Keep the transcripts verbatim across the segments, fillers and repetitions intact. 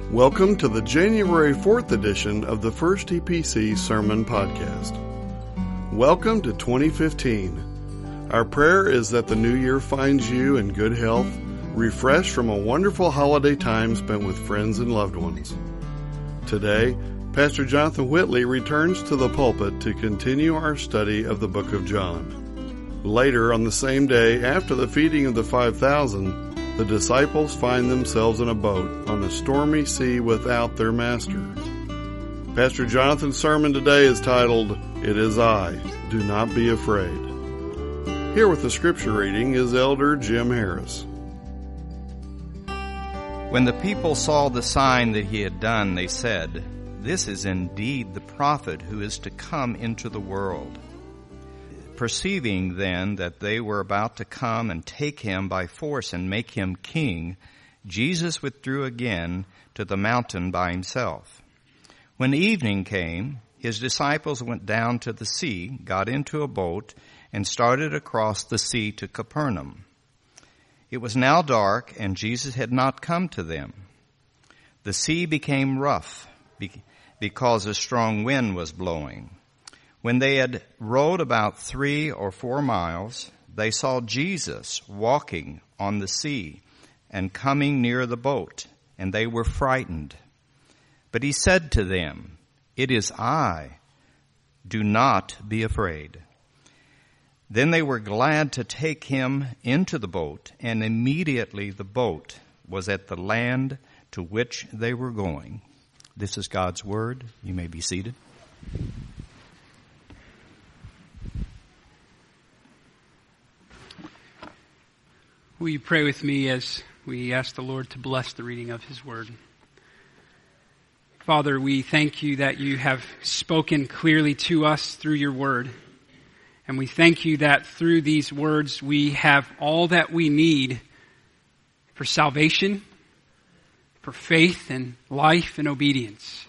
Welcome to the January fourth edition of the First E P C Sermon Podcast. Welcome to twenty fifteen. Our prayer is that the new year finds you in good health, refreshed from a wonderful holiday time spent with friends and loved ones. Today, Pastor Jonathan Whitley returns to the pulpit to continue our study of the book of John. Later on the same day, after the feeding of the five thousand, the disciples find themselves in a boat on a stormy sea without their master. Pastor Jonathan's sermon today is titled, "It Is I, Do Not Be Afraid." Here with the scripture reading is Elder Jim Harris. When the people saw the sign that he had done, they said, "This is indeed the prophet who is to come into the world." Perceiving then that they were about to come and take him by force and make him king, Jesus withdrew again to the mountain by himself. When evening came, his disciples went down to the sea, got into a boat, and started across the sea to Capernaum. It was now dark, and Jesus had not come to them. The sea became rough because a strong wind was blowing. When they had rowed about three or four miles, they saw Jesus walking on the sea and coming near the boat, and they were frightened. But he said to them, "It is I. Do not be afraid." Then they were glad to take him into the boat, and immediately the boat was at the land to which they were going. This is God's word. You may be seated. Will you pray with me as we ask the Lord to bless the reading of His Word? Father, we thank you that you have spoken clearly to us through your Word. And we thank you that through these words we have all that we need for salvation, for faith and life and obedience.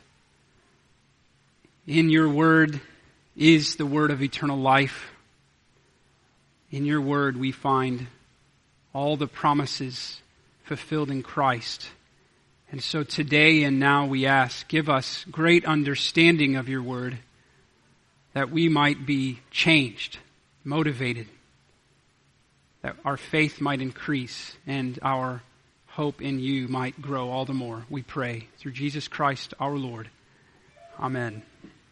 In your Word is the word of eternal life. In your Word we find all the promises fulfilled in Christ. And so today and now we ask, give us great understanding of your word, that we might be changed, motivated, that our faith might increase and our hope in you might grow all the more. We pray through Jesus Christ our Lord. Amen.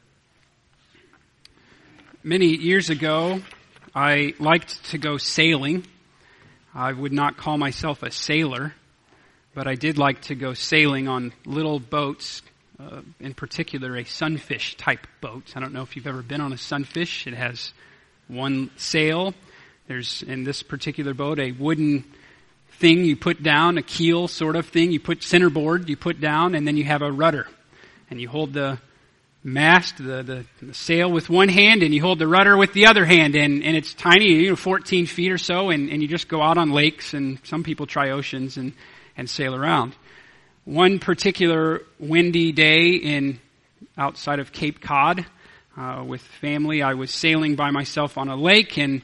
Many years ago, I liked to go sailing. I would not call myself a sailor, but I did like to go sailing on little boats, uh, in particular a sunfish type boat. I don't know if you've ever been on a sunfish. It has one sail. There's, in this particular boat, a wooden thing you put down, a keel sort of thing. You put centerboard, you put down, and then you have a rudder. And you hold the mast, the, the, the sail with one hand, and you hold the rudder with the other hand, and, and it's tiny, you know, fourteen feet or so, and, and you just go out on lakes, and some people try oceans and, and sail around. One particular windy day in outside of Cape Cod, uh, with family, I was sailing by myself on a lake, and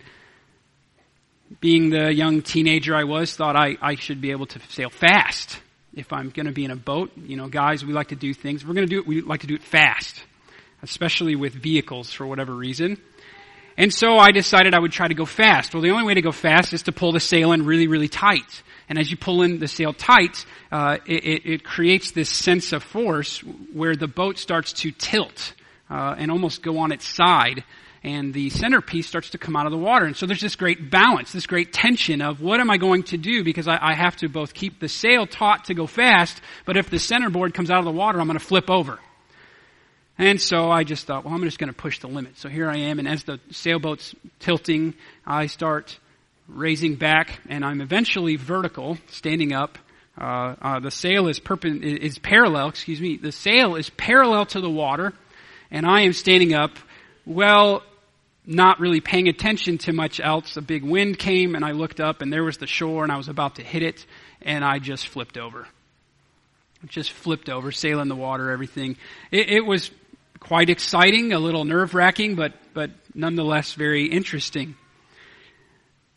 being the young teenager I was, thought I, I should be able to sail fast. If I'm going to be in a boat, you know, guys, we like to do things. If we're going to do it, we like to do it fast, especially with vehicles for whatever reason. And so I decided I would try to go fast. Well, the only way to go fast is to pull the sail in really, really tight. And as you pull in the sail tight, uh, it, it, it creates this sense of force where the boat starts to tilt uh, and almost go on its side. And the centerpiece starts to come out of the water. And so there's this great balance, this great tension of what am I going to do? Because I, I have to both keep the sail taut to go fast, but if the centerboard comes out of the water, I'm going to flip over. And so I just thought, well, I'm just going to push the limit. So here I am, and as the sailboat's tilting, I start raising back, and I'm eventually vertical, standing up. Uh, uh, the sail is, perpen- is parallel, excuse me, the sail is parallel to the water, and I am standing up. Well, not really paying attention to much else. A big wind came, and I looked up, and there was the shore, and I was about to hit it, and I just flipped over. Just flipped over, sail in the water, everything. It, it was quite exciting, a little nerve-wracking, but but nonetheless very interesting.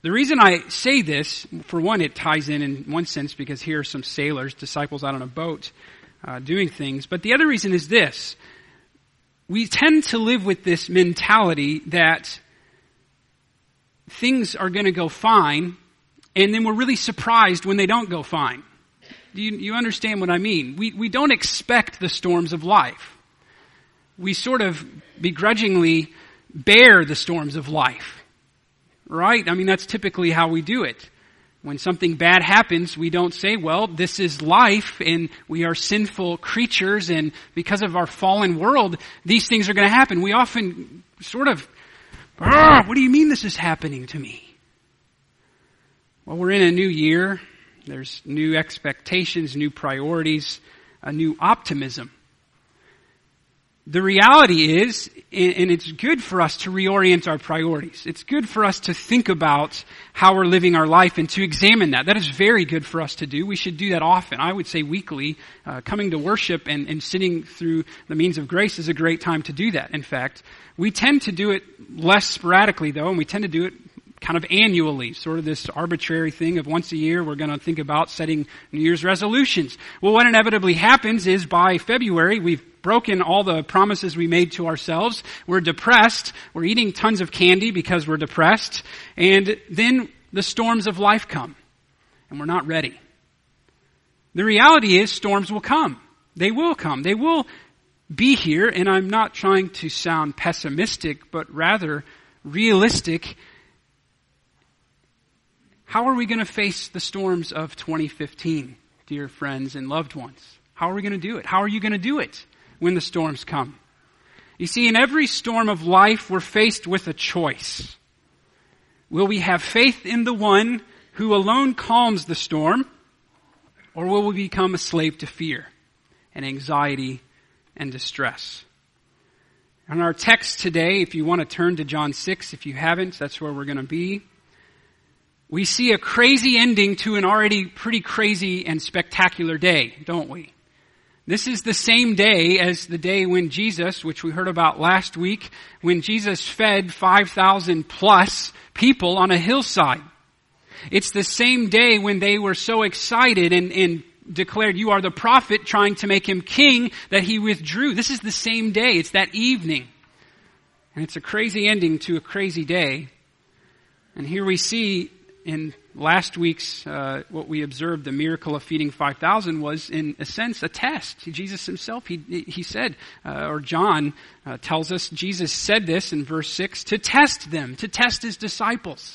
The reason I say this, for one, it ties in in one sense because here are some sailors, disciples out on a boat, uh, doing things. But the other reason is this. We tend to live with this mentality that things are going to go fine, and then we're really surprised when they don't go fine. Do you, you understand what I mean? We, we don't expect the storms of life. We sort of begrudgingly bear the storms of life. Right? I mean, that's typically how we do it. When something bad happens, we don't say, well, this is life and we are sinful creatures and because of our fallen world, these things are going to happen. We often sort of, what do you mean this is happening to me? Well, we're in a new year. There's new expectations, new priorities, a new optimism. The reality is, and it's good for us to reorient our priorities. It's good for us to think about how we're living our life and to examine that. That is very good for us to do. We should do that often. I would say weekly. Uh, coming to worship and, and sitting through the means of grace is a great time to do that, in fact. We tend to do it less sporadically, though, and we tend to do it kind of annually, sort of this arbitrary thing of once a year we're going to think about setting New Year's resolutions. Well, what inevitably happens is by February we've broken all the promises we made to ourselves. We're depressed. We're eating tons of candy because we're depressed. And then the storms of life come. And we're not ready. The reality is storms will come. They will come. They will be here. And I'm not trying to sound pessimistic, but rather realistic. How are we going to face the storms of twenty fifteen, dear friends and loved ones? How are we going to do it? How are you going to do it when the storms come? You see, in every storm of life, we're faced with a choice. Will we have faith in the one who alone calms the storm, or will we become a slave to fear and anxiety and distress? In our text today, if you want to turn to John six, if you haven't, that's where we're going to be. We see a crazy ending to an already pretty crazy and spectacular day, don't we? This is the same day as the day when Jesus, which we heard about last week, when Jesus fed five thousand plus people on a hillside. It's the same day when they were so excited and, and declared, "You are the prophet," trying to make him king, that he withdrew. This is the same day. It's that evening. And it's a crazy ending to a crazy day. And here we see in last week's, uh, what we observed, the miracle of feeding five thousand was, in a sense, a test. Jesus himself, he he said, uh, or John uh, tells us, Jesus said this in verse six, to test them, to test his disciples.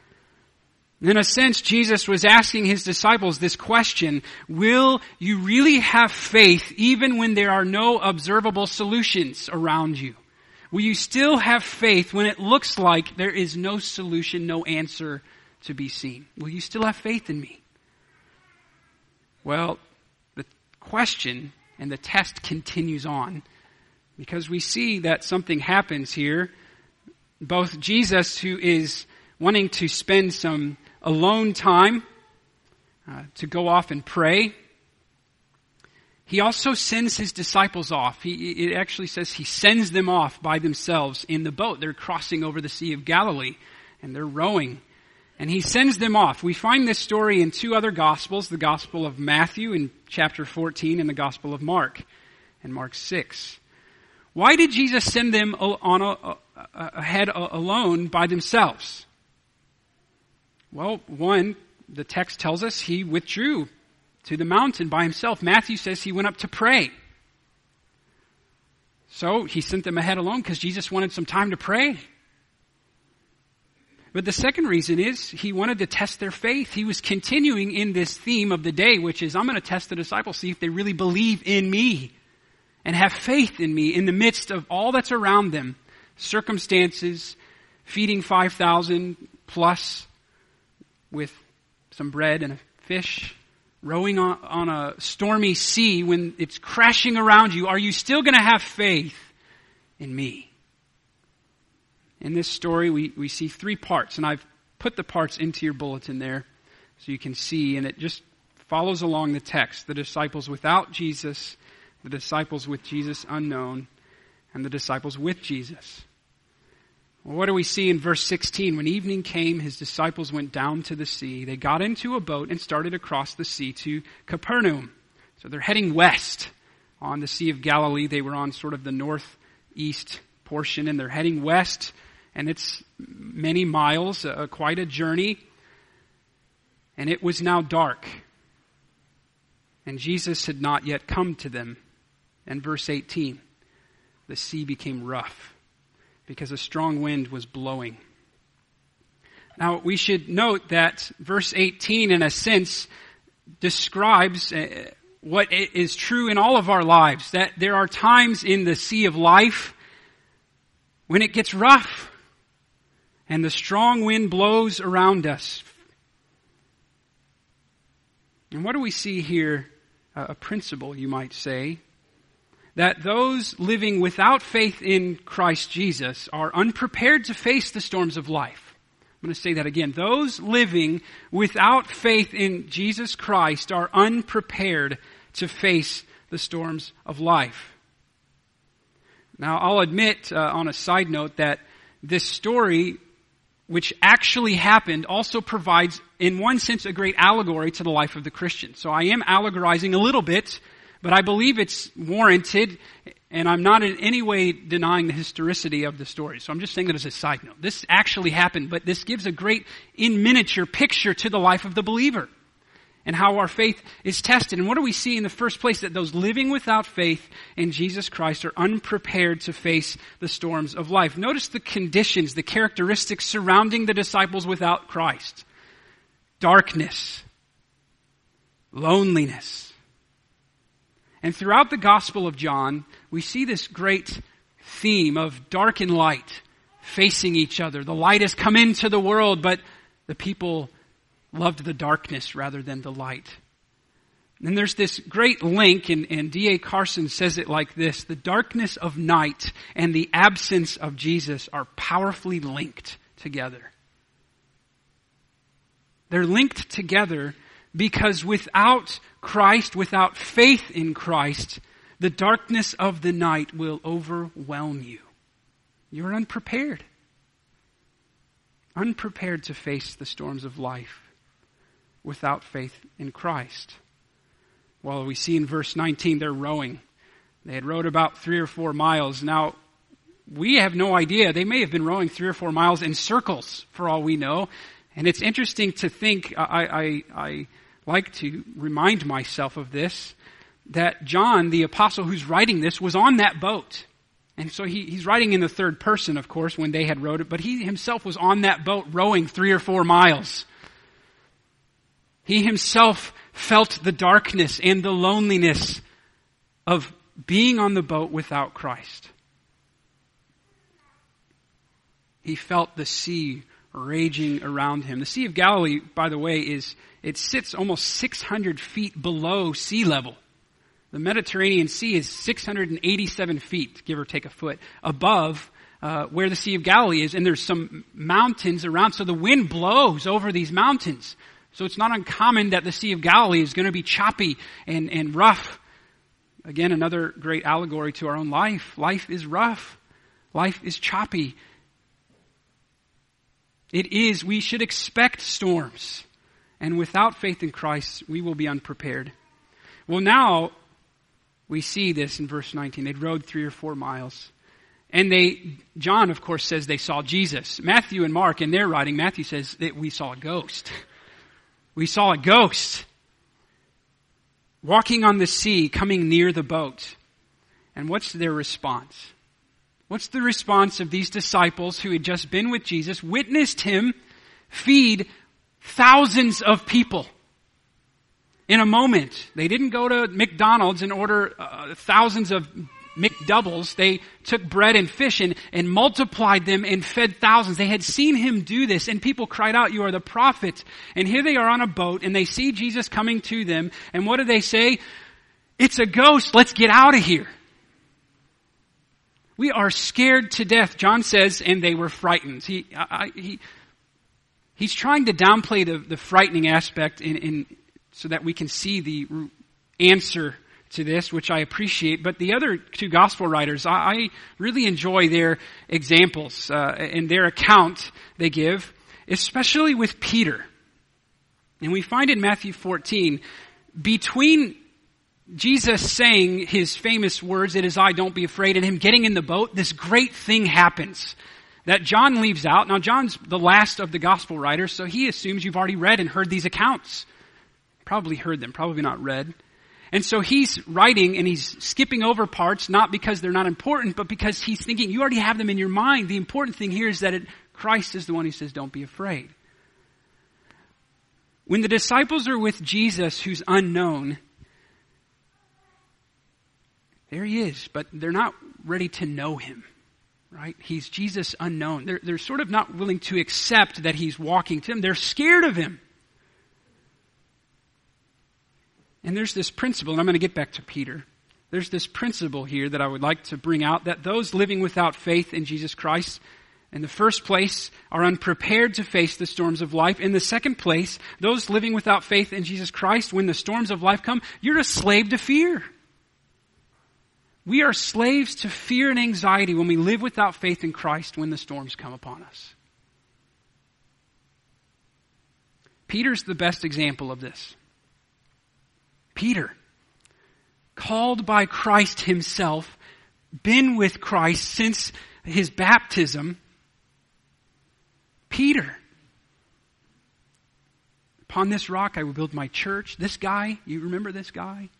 In a sense, Jesus was asking his disciples this question: will you really have faith even when there are no observable solutions around you? Will you still have faith when it looks like there is no solution, no answer to be seen? Will you still have faith in me? Well, the question and the test continues on because we see that something happens here. Both Jesus, who is wanting to spend some alone time uh, to go off and pray, he also sends his disciples off. He, it actually says he sends them off by themselves in the boat. They're crossing over the Sea of Galilee and they're rowing. And he sends them off. We find this story in two other Gospels, the Gospel of Matthew in chapter fourteen and the Gospel of Mark in Mark six. Why did Jesus send them on a, a, ahead alone by themselves? Well, one, the text tells us he withdrew to the mountain by himself. Matthew says he went up to pray. So he sent them ahead alone because Jesus wanted some time to pray. But the second reason is he wanted to test their faith. He was continuing in this theme of the day, which is, I'm going to test the disciples, see if they really believe in me and have faith in me in the midst of all that's around them. Circumstances, feeding five thousand plus with some bread and a fish, rowing on, on a stormy sea when it's crashing around you. Are you still going to have faith in me? In this story, we, we see three parts, and I've put the parts into your bulletin there so you can see, and it just follows along the text. The disciples without Jesus, the disciples with Jesus unknown, and the disciples with Jesus. Well, what do we see in verse sixteen? When evening came, his disciples went down to the sea. They got into a boat and started across the sea to Capernaum. So they're heading west on the Sea of Galilee. They were on sort of the northeast portion, and they're heading west, and it's many miles, uh, quite a journey. And it was now dark, and Jesus had not yet come to them. And verse eighteen, the sea became rough because a strong wind was blowing. Now, we should note that verse eighteen, in a sense, describes uh, what is true in all of our lives, that there are times in the sea of life when it gets rough and the strong wind blows around us. And what do we see here? Uh, a principle, you might say, that those living without faith in Christ Jesus are unprepared to face the storms of life. I'm going to say that again. Those living without faith in Jesus Christ are unprepared to face the storms of life. Now, I'll admit, uh, on a side note, that this story, which actually happened, also provides, in one sense, a great allegory to the life of the Christian. So I am allegorizing a little bit, but I believe it's warranted, and I'm not in any way denying the historicity of the story. So I'm just saying that as a side note. This actually happened, but this gives a great, in miniature, picture to the life of the believer and how our faith is tested. And what do we see in the first place? That those living without faith in Jesus Christ are unprepared to face the storms of life. Notice the conditions, the characteristics surrounding the disciples without Christ. Darkness, loneliness. And throughout the Gospel of John, we see this great theme of dark and light facing each other. The light has come into the world, but the people loved the darkness rather than the light. And there's this great link, and, and D A Carson says it like this: the darkness of night and the absence of Jesus are powerfully linked together. They're linked together because without Christ, without faith in Christ, the darkness of the night will overwhelm you. You're unprepared. Unprepared to face the storms of life without faith in Christ. Well, we see in verse nineteen, they're rowing. They had rowed about three or four miles. Now, we have no idea. They may have been rowing three or four miles in circles, for all we know. And it's interesting to think, I, I, I like to remind myself of this, that John, the apostle who's writing this, was on that boat. And so he, he's writing in the third person, of course, when they had rowed it, but he himself was on that boat rowing three or four miles. He himself felt the darkness and the loneliness of being on the boat without Christ. He felt the sea raging around him. The Sea of Galilee, by the way, is it sits almost six hundred feet below sea level. The Mediterranean Sea is six hundred eighty-seven feet, give or take a foot, above uh, where the Sea of Galilee is. And there's some mountains around, so the wind blows over these mountains. So it's not uncommon that the Sea of Galilee is going to be choppy and, and rough. Again, another great allegory to our own life. Life is rough. Life is choppy. It is, we should expect storms. And without faith in Christ, we will be unprepared. Well, now we see this in verse nineteen. They'd rowed three or four miles. And they, John, of course, says they saw Jesus. Matthew and Mark, in their writing, Matthew says that we saw a ghost. We saw a ghost walking on the sea, coming near the boat. And what's their response? What's the response of these disciples who had just been with Jesus, witnessed him feed thousands of people in a moment? They didn't go to McDonald's and order uh, thousands of McDoubles. They took bread and fish and, and multiplied them and fed thousands. They had seen him do this, and people cried out, "You are the prophet." And here they are on a boat, and they see Jesus coming to them. And what do they say? "It's a ghost. Let's get out of here." We are scared to death, John says, and they were frightened. He, I, he, he's trying to downplay the, the frightening aspect in, in, so that we can see the answer to this, which I appreciate, but the other two gospel writers, I, I really enjoy their examples uh, and their account they give, especially with Peter. And we find in Matthew fourteen, between Jesus saying his famous words, "It is I, don't be afraid," and him getting in the boat, this great thing happens that John leaves out. Now, John's the last of the gospel writers, so he assumes you've already read and heard these accounts. Probably heard them, probably not read. And so he's writing and he's skipping over parts, not because they're not important, but because he's thinking you already have them in your mind. The important thing here is that it, Christ is the one who says, "Don't be afraid." When the disciples are with Jesus, who's unknown, there he is, but they're not ready to know him, right? He's Jesus unknown. They're, they're sort of not willing to accept that he's walking to them. They're scared of him. And there's this principle, and I'm going to get back to Peter. There's this principle here that I would like to bring out, that those living without faith in Jesus Christ, in the first place, are unprepared to face the storms of life. In the second place, those living without faith in Jesus Christ, when the storms of life come, you're a slave to fear. We are slaves to fear and anxiety when we live without faith in Christ when the storms come upon us. Peter's the best example of this. Peter, called by Christ himself, been with Christ since his baptism. Peter, upon this rock I will build my church. This guy, you remember this guy?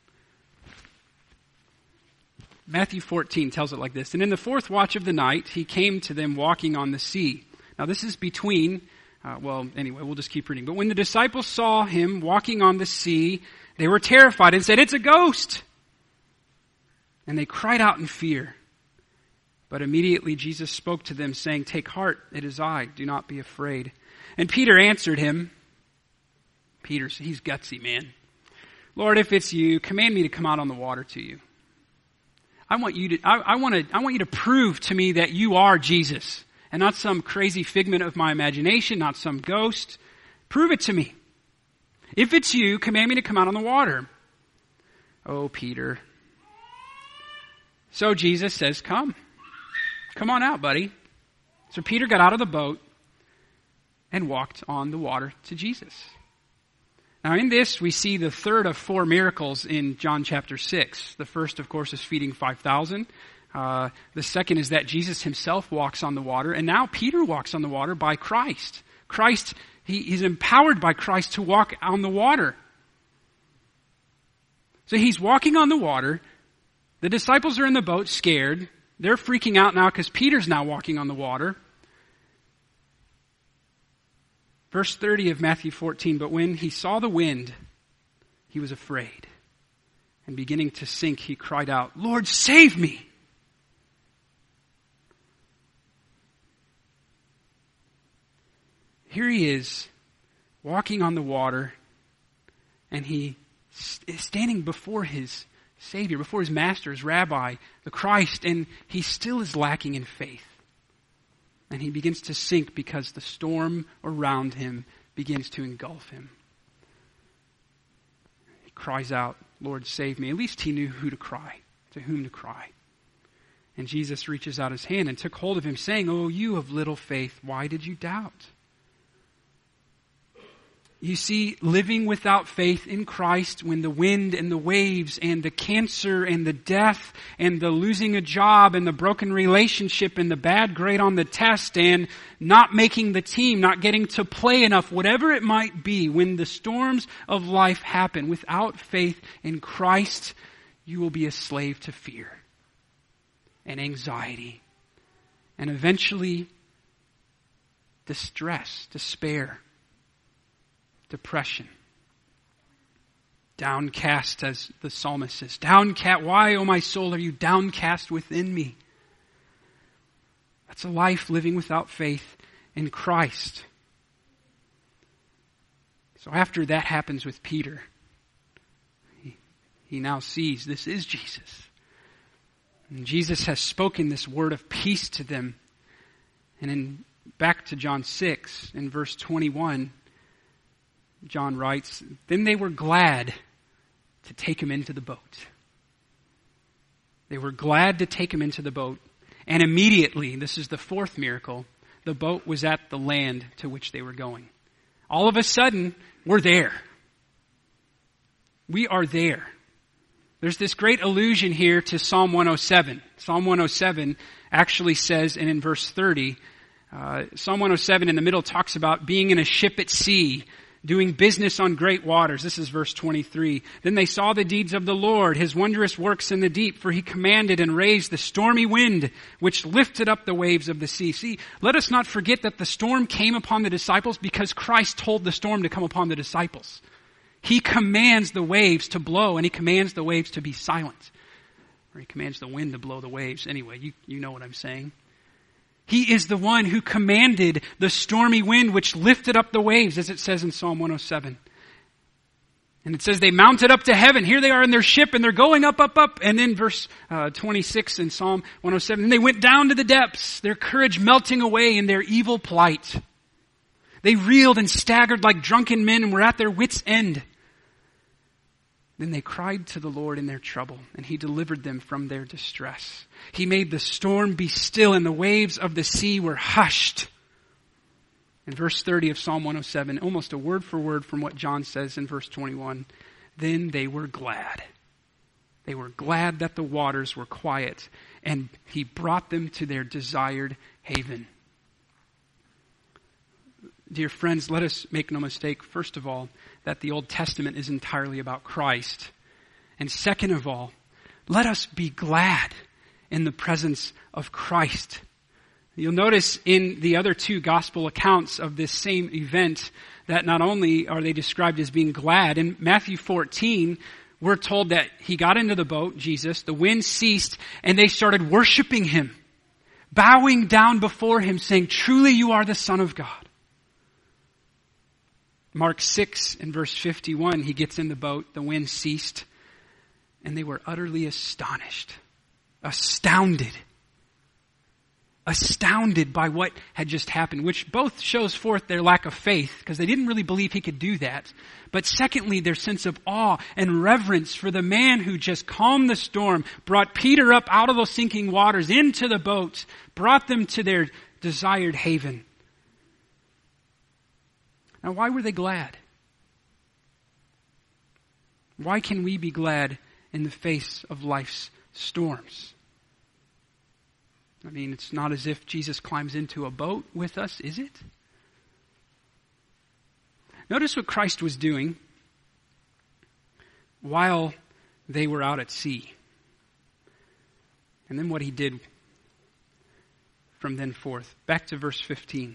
Matthew fourteen tells it like this. "And in the fourth watch of the night, he came to them walking on the sea." Now this is between, uh, well, anyway, we'll just keep reading. "But when the disciples saw him walking on the sea, they were terrified and said, 'It's a ghost!' And they cried out in fear. But immediately Jesus spoke to them, saying, 'Take heart, it is I, do not be afraid.' And Peter answered him," Peter's, he's gutsy, man. "Lord, if it's you, command me to come out on the water to you. I want you to, I, I want to, I want you to prove to me that you are Jesus, and not some crazy figment of my imagination, not some ghost. Prove it to me. If it's you, command me to come out on the water." Oh, Peter. So Jesus says, "Come. Come on out, buddy." So Peter got out of the boat and walked on the water to Jesus. Now in this, we see the third of four miracles in John chapter six. The first, of course, is feeding five thousand. Uh, the second is that Jesus himself walks on the water. And now Peter walks on the water by Christ. Christ, he, he's empowered by Christ to walk on the water. So he's walking on the water. The disciples are in the boat scared. They're freaking out now because Peter's now walking on the water. Verse thirty of Matthew fourteen, "But when he saw the wind, he was afraid. And beginning to sink, he cried out, 'Lord, save me!' Here he is, walking on the water, and he is standing before his Savior, before his master, his rabbi, the Christ, and he still is lacking in faith. And he begins to sink because the storm around him begins to engulf him. He cries out, 'Lord, save me.' At least he knew who to cry, to whom to cry. And Jesus reaches out his hand and took hold of him, saying, 'Oh, you of little faith, why did you doubt?'" You see, living without faith in Christ, when the wind and the waves and the cancer and the death and the losing a job and the broken relationship and the bad grade on the test and not making the team, not getting to play enough, whatever it might be, when the storms of life happen, without faith in Christ, you will be a slave to fear and anxiety and eventually distress, despair, depression. Downcast, as the psalmist says. Downcast, why, O my soul, are you downcast within me? That's a life living without faith in Christ. So after that happens with Peter, he, he now sees this is Jesus. And Jesus has spoken this word of peace to them. And in back to John six, in verse twenty-one, John writes, "Then they were glad to take him into the boat." They were glad to take him into the boat. And immediately, this is the fourth miracle, the boat was at the land to which they were going. All of a sudden, we're there. We are there. There's this great allusion here to Psalm one oh seven. Psalm one oh seven actually says, and in verse thirty, uh, Psalm one oh seven in the middle talks about being in a ship at sea, doing business on great waters. This is verse twenty-three. Then they saw the deeds of the Lord, his wondrous works in the deep, for he commanded and raised the stormy wind, which lifted up the waves of the sea. See, let us not forget that the storm came upon the disciples because Christ told the storm to come upon the disciples. He commands the waves to blow, and he commands the waves to be silent. Or he commands the wind to blow the waves. Anyway, you, you know what I'm saying. He is the one who commanded the stormy wind which lifted up the waves, as it says in Psalm one oh seven. And it says they mounted up to heaven. Here they are in their ship, and they're going up, up, up. And then verse uh, twenty-six in Psalm one oh seven, and they went down to the depths, their courage melting away in their evil plight. They reeled and staggered like drunken men and were at their wits' end. Then they cried to the Lord in their trouble, and he delivered them from their distress. He made the storm be still, and the waves of the sea were hushed. In verse thirty of Psalm one oh seven, almost a word for word from what John says in verse twenty-one, then they were glad. They were glad that the waters were quiet, and he brought them to their desired haven. Dear friends, let us make no mistake, first of all, that the Old Testament is entirely about Christ. And second of all, let us be glad in the presence of Christ. You'll notice in the other two gospel accounts of this same event that not only are they described as being glad, in Matthew fourteen, we're told that he got into the boat, Jesus, the wind ceased, and they started worshiping him, bowing down before him, saying, truly you are the Son of God. Mark six in verse fifty-one, he gets in the boat, the wind ceased, and they were utterly astonished, astounded, astounded by what had just happened, which both shows forth their lack of faith, because they didn't really believe he could do that. But secondly, their sense of awe and reverence for the man who just calmed the storm, brought Peter up out of those sinking waters into the boat, brought them to their desired haven. Now, why were they glad? Why can we be glad in the face of life's storms? I mean, it's not as if Jesus climbs into a boat with us, is it? Notice what Christ was doing while they were out at sea. And then what he did from then forth. Back to verse fifteen.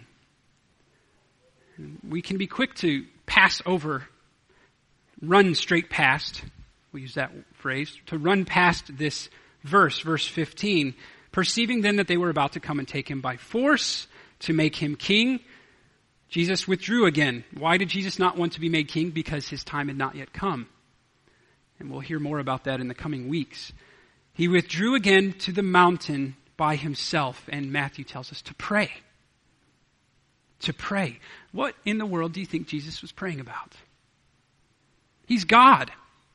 We can be quick to pass over, run straight past, we'll use that phrase, to run past this verse, verse fifteen, perceiving then that they were about to come and take him by force to make him king. Jesus withdrew again. Why did Jesus not want to be made king? Because his time had not yet come. And we'll hear more about that in the coming weeks. He withdrew again to the mountain by himself, and Matthew tells us to pray. To pray. What in the world do you think Jesus was praying about? He's God.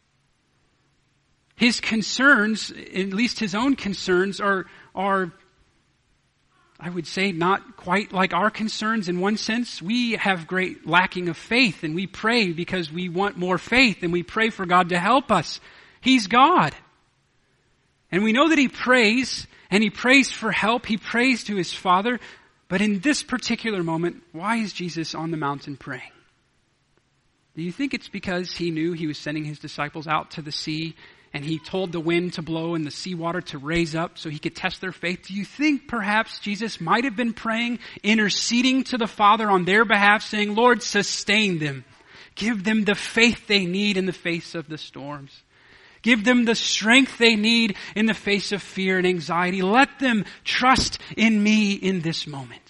His concerns, at least his own concerns, are, are, I would say, not quite like our concerns in one sense. We have great lacking of faith, and we pray because we want more faith, and we pray for God to help us. He's God. And we know that he prays, and he prays for help. He prays to his Father. But in this particular moment, why is Jesus on the mountain praying? Do you think it's because he knew he was sending his disciples out to the sea, and he told the wind to blow and the seawater to raise up so he could test their faith? Do you think perhaps Jesus might have been praying, interceding to the Father on their behalf, saying, Lord, sustain them. Give them the faith they need in the face of the storms. Give them the strength they need in the face of fear and anxiety. Let them trust in me in this moment.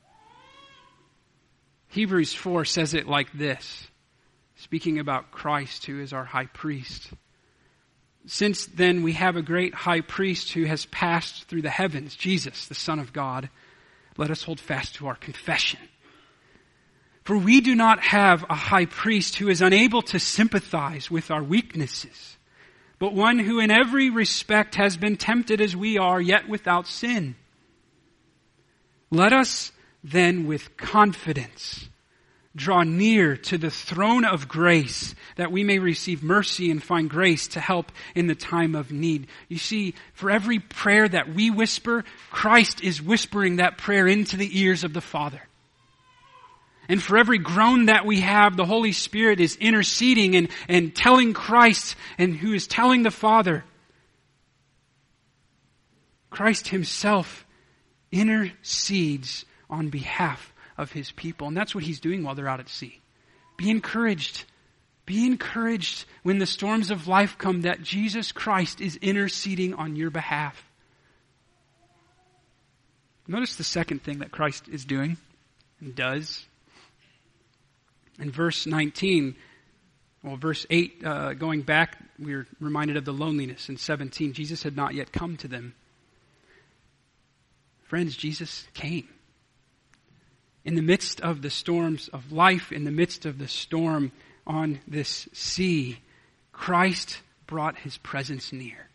Hebrews four says it like this, speaking about Christ, who is our high priest. Since then we have a great high priest who has passed through the heavens, Jesus, the Son of God, let us hold fast to our confession. For we do not have a high priest who is unable to sympathize with our weaknesses, but one who in every respect has been tempted as we are, yet without sin. Let us then with confidence draw near to the throne of grace, that we may receive mercy and find grace to help in the time of need. You see, for every prayer that we whisper, Christ is whispering that prayer into the ears of the Father. And for every groan that we have, the Holy Spirit is interceding and, and telling Christ, and who is telling the Father. Christ himself intercedes on behalf of his people. And that's what he's doing while they're out at sea. Be encouraged. Be encouraged when the storms of life come that Jesus Christ is interceding on your behalf. Notice the second thing that Christ is doing and does. In verse nineteen, well, verse eight, uh, going back, we're reminded of the loneliness. In seventeen, Jesus had not yet come to them. Friends, Jesus came. In the midst of the storms of life, in the midst of the storm on this sea, Christ brought his presence near.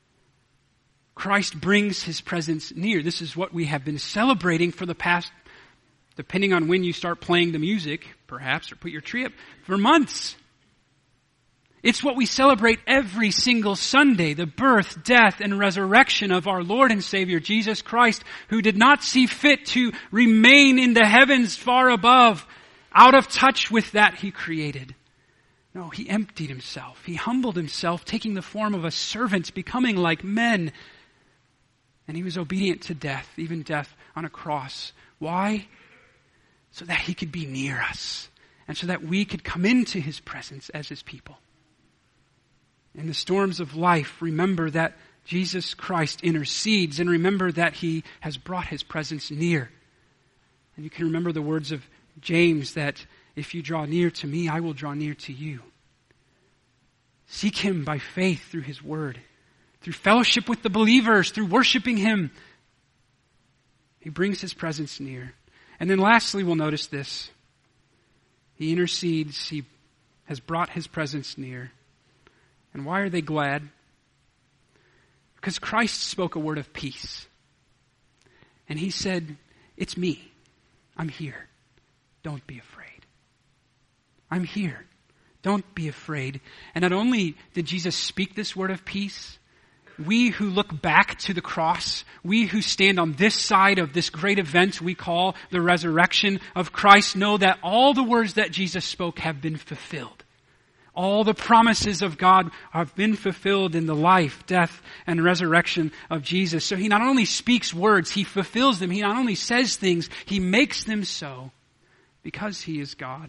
Christ brings his presence near. This is what we have been celebrating for the past, depending on when you start playing the music, perhaps, or put your tree up, for months. It's what we celebrate every single Sunday, the birth, death, and resurrection of our Lord and Savior Jesus Christ, who did not see fit to remain in the heavens far above, out of touch with that he created. No, he emptied himself. He humbled himself, taking the form of a servant, becoming like men. And he was obedient to death, even death on a cross. Why? So that he could be near us, and so that we could come into his presence as his people. In the storms of life, remember that Jesus Christ intercedes, and remember that he has brought his presence near. And you can remember the words of James that if you draw near to me, I will draw near to you. Seek him by faith through his word, through fellowship with the believers, through worshiping him. He brings his presence near. And then lastly, we'll notice this. He intercedes. He has brought his presence near. And why are they glad? Because Christ spoke a word of peace. And he said, it's me. I'm here. Don't be afraid. I'm here. Don't be afraid. And not only did Jesus speak this word of peace, we who look back to the cross, we who stand on this side of this great event we call the resurrection of Christ, know that all the words that Jesus spoke have been fulfilled. All the promises of God have been fulfilled in the life, death, and resurrection of Jesus. So he not only speaks words, he fulfills them. He not only says things, he makes them so because he is God.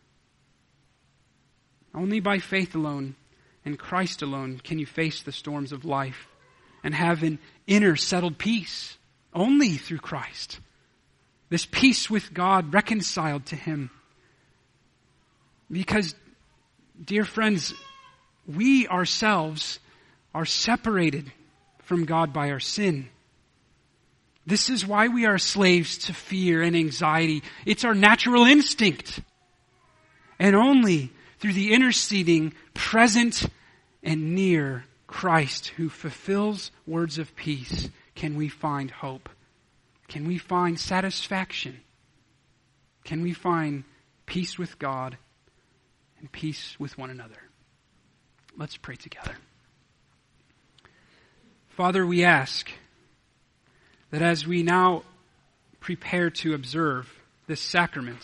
Only by faith alone and Christ alone can you face the storms of life and have an inner settled peace. Only through Christ. This peace with God, reconciled to him. Because, dear friends, we ourselves are separated from God by our sin. This is why we are slaves to fear and anxiety. It's our natural instinct. And only through the interceding, present, and near Christ who fulfills words of peace can we find hope. Can we find satisfaction? Can we find peace with God and peace with one another? Let's pray together. Father, we ask that as we now prepare to observe this sacrament,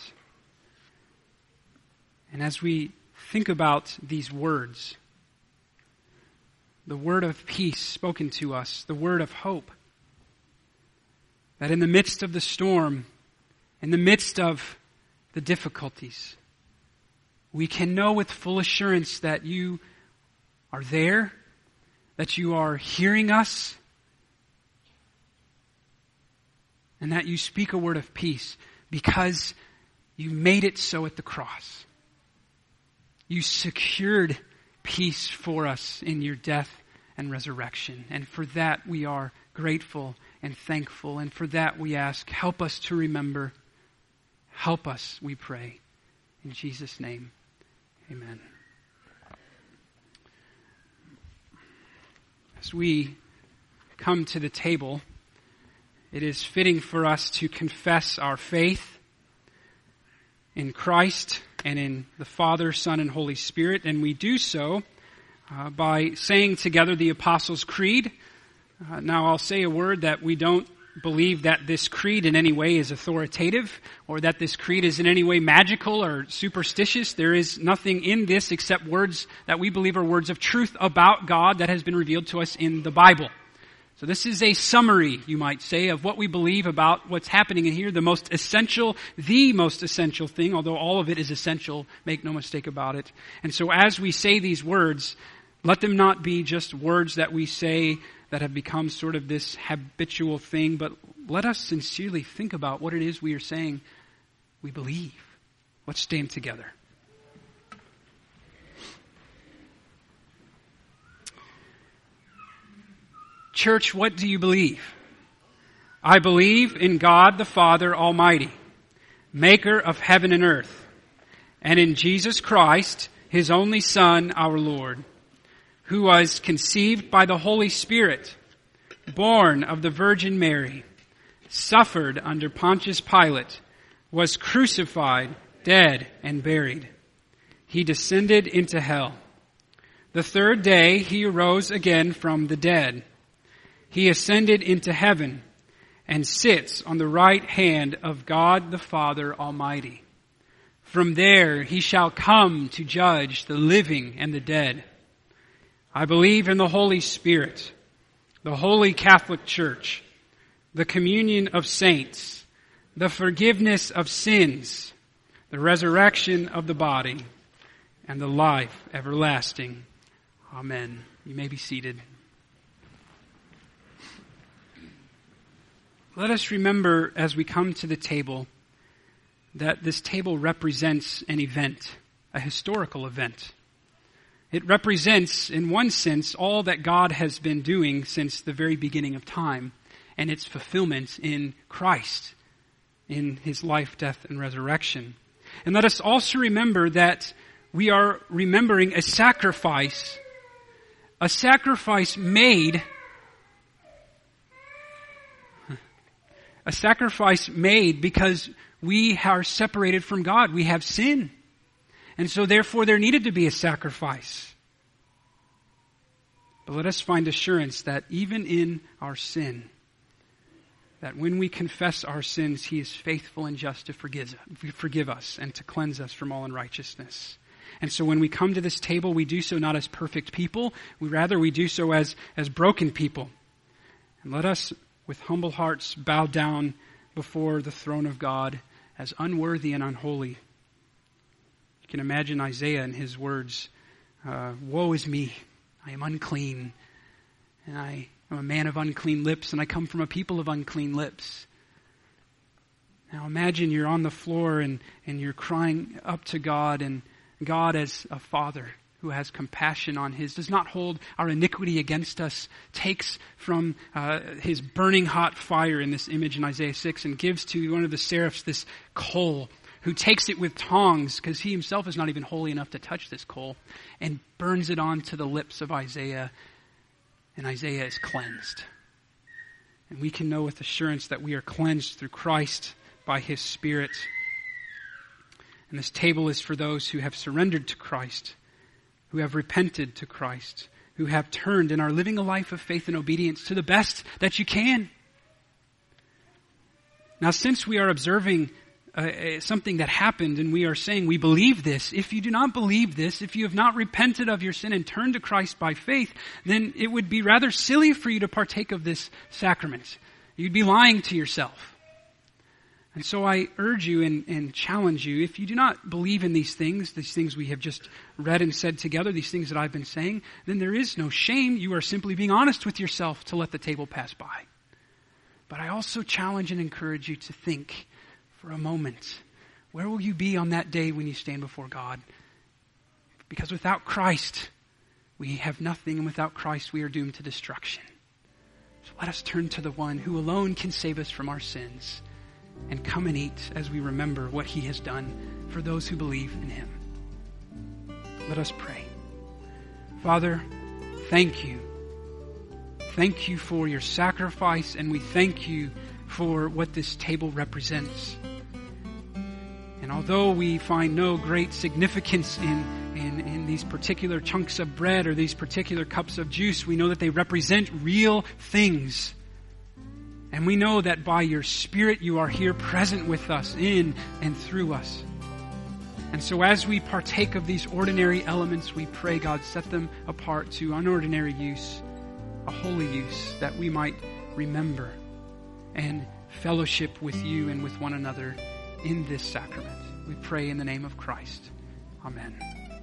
and as we think about these words, the word of peace spoken to us, the word of hope, that in the midst of the storm, in the midst of the difficulties, we can know with full assurance that you are there, that you are hearing us, and that you speak a word of peace because you made it so at the cross. You secured peace for us in your death and resurrection. And for that we are grateful and thankful. And for that we ask, help us to remember. Help us, we pray. In Jesus' name, amen. As we come to the table, it is fitting for us to confess our faith in Christ and in the Father, Son, and Holy Spirit, and we do so uh, by saying together the Apostles' Creed. Uh, now I'll say a word that we don't believe that this creed in any way is authoritative or that this creed is in any way magical or superstitious. There is nothing in this except words that we believe are words of truth about God that has been revealed to us in the Bible. So this is a summary, you might say, of what we believe about what's happening in here. The most essential, the most essential thing, although all of it is essential, make no mistake about it. And so as we say these words, let them not be just words that we say that have become sort of this habitual thing, but let us sincerely think about what it is we are saying we believe. Let's stand together. Church, what do you believe? I believe in God the Father Almighty, maker of heaven and earth, and in Jesus Christ, His only Son, our Lord, who was conceived by the Holy Spirit, born of the Virgin Mary, suffered under Pontius Pilate, was crucified, dead, and buried. He descended into hell. The third day He arose again from the dead. He ascended into heaven and sits on the right hand of God the Father Almighty. From there He shall come to judge the living and the dead. I believe in the Holy Spirit, the Holy Catholic Church, the communion of saints, the forgiveness of sins, the resurrection of the body, and the life everlasting. Amen. You may be seated. Let us remember as we come to the table that this table represents an event, a historical event. It represents, in one sense, all that God has been doing since the very beginning of time and its fulfillment in Christ, in His life, death, and resurrection. And let us also remember that we are remembering a sacrifice, a sacrifice made, a sacrifice made because we are separated from God. We have sin. And so therefore there needed to be a sacrifice. But let us find assurance that even in our sin, that when we confess our sins, He is faithful and just to forgive, forgive us and to cleanse us from all unrighteousness. And so when we come to this table, we do so not as perfect people, we rather we do so as, as broken people. And let us, with humble hearts, bow down before the throne of God as unworthy and unholy. You can imagine Isaiah and his words, uh, woe is me, I am unclean, and I am a man of unclean lips, and I come from a people of unclean lips. Now imagine you're on the floor and, and you're crying up to God, and God as a father who has compassion on His, does not hold our iniquity against us, takes from uh, His burning hot fire in this image in Isaiah six and gives to one of the seraphs this coal, who takes it with tongs, because He Himself is not even holy enough to touch this coal, and burns it onto the lips of Isaiah, and Isaiah is cleansed. And we can know with assurance that we are cleansed through Christ by His Spirit. And this table is for those who have surrendered to Christ, who have repented to Christ, who have turned and are living a life of faith and obedience to the best that you can. Now, since we are observing Uh, something that happened and we are saying we believe this, if you do not believe this, if you have not repented of your sin and turned to Christ by faith, then it would be rather silly for you to partake of this sacrament. You'd be lying to yourself. And so I urge you and, and challenge you, if you do not believe in these things, these things we have just read and said together, these things that I've been saying, then there is no shame. You are simply being honest with yourself to let the table pass by. But I also challenge and encourage you to think for a moment, where will you be on that day when you stand before God? Because without Christ, we have nothing, and without Christ, we are doomed to destruction. So let us turn to the one who alone can save us from our sins, and come and eat as we remember what He has done for those who believe in Him. Let us pray. Father, thank You thank you for your sacrifice, and we thank you for what this table represents. And although we find no great significance in, in, in these particular chunks of bread or these particular cups of juice, we know that they represent real things. And we know that by your Spirit you are here present with us, in and through us. And so as we partake of these ordinary elements, we pray, God, set them apart to unordinary use, a holy use, that we might remember and fellowship with you and with one another in this sacrament. We pray in the name of Christ. Amen.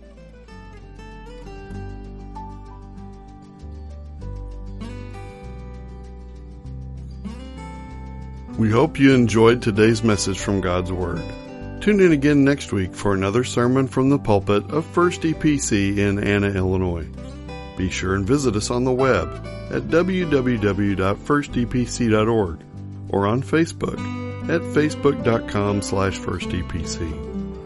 We hope you enjoyed today's message from God's Word. Tune in again next week for another sermon from the pulpit of First E P C in Anna, Illinois. Be sure and visit us on the web at w w w dot first e p c dot org or on Facebook at facebook.com slash firstepc.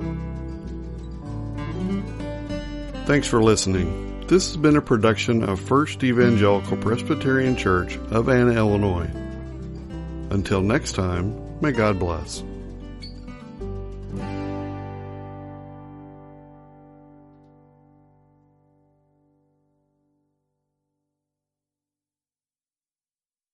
Thanks for listening. This has been a production of First Evangelical Presbyterian Church of Anna, Illinois. Until next time, may God bless.